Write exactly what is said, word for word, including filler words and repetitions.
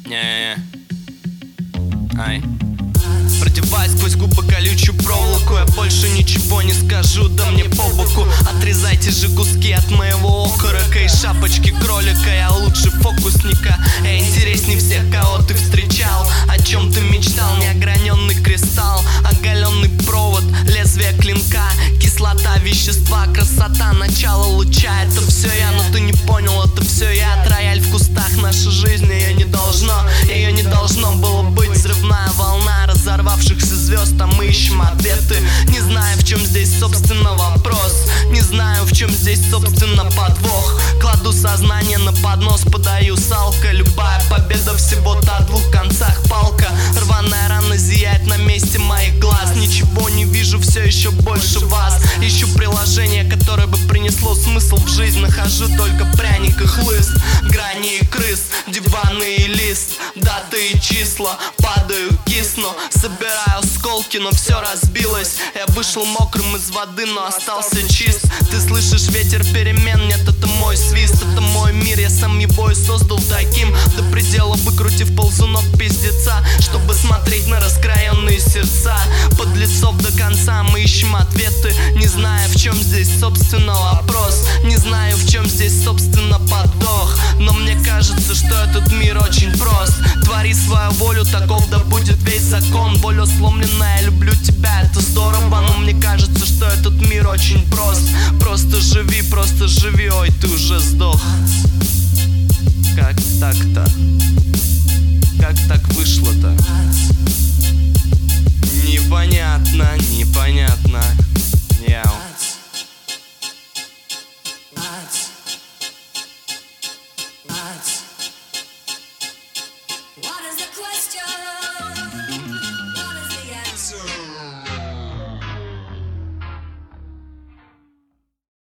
Не-не-не. Ай. Продевай сквозь губы колючую проволоку. Я больше ничего не скажу, да мне по боку. Отрезайте же куски от моего окорока и шапочки кролика. Я лучше фокусника, я интересней всех, кого ты встречал. О чем ты мечтал, неограненный кристалл, оголенный провод, лезвие клинка, кислота вещества, красота, начало луча. Это все я, но ты не понял, это все я. Рояль в кустах, наша жизнь, ее не должно, ее не должно было быть. Взрывная волна разорвавшихся звезд, а мы ищем ответы. Не знаю, в чем здесь, собственно, вопрос. Не знаю, в чем здесь, собственно, подвох. Кладу сознание на поднос, подаю салка. Любая победа всего-то о двух концах палка. Рваная рана зияет на месте моих глаз. Ничего не вижу, все еще больше вас. Ищу приложение, которое бы принесло смысл в жизнь. Нахожу только пряник и хлыст, грани и крыс, диваны и лист, даты и числа. Падаю, кисну, собираю осколки, но все разбилось. Я вышел мокрым из воды, но остался чист. Ты слышишь ветер перемен, нет, это мой свист, это мой мир, я сам его и создал таким. До предела выкрутив ползунок пиздеца, чтобы смотреть на раскроенные сердца. Подлецов до конца мы ищем ответы. Не знаю, в чем здесь, собственно, вопрос. Не знаю, в чем здесь, собственно, подвох. Но мне кажется, что этот мир очень прост. Твори свою волю, таков да будет весь закон. Воля сломленная, люблю тебя, это здорово. Но мне кажется, что этот мир очень прост. Просто живи, просто живи, ой, ты уже сдох. Как так-то? Как так вышло-то? Непонятно, непонятно. Яу.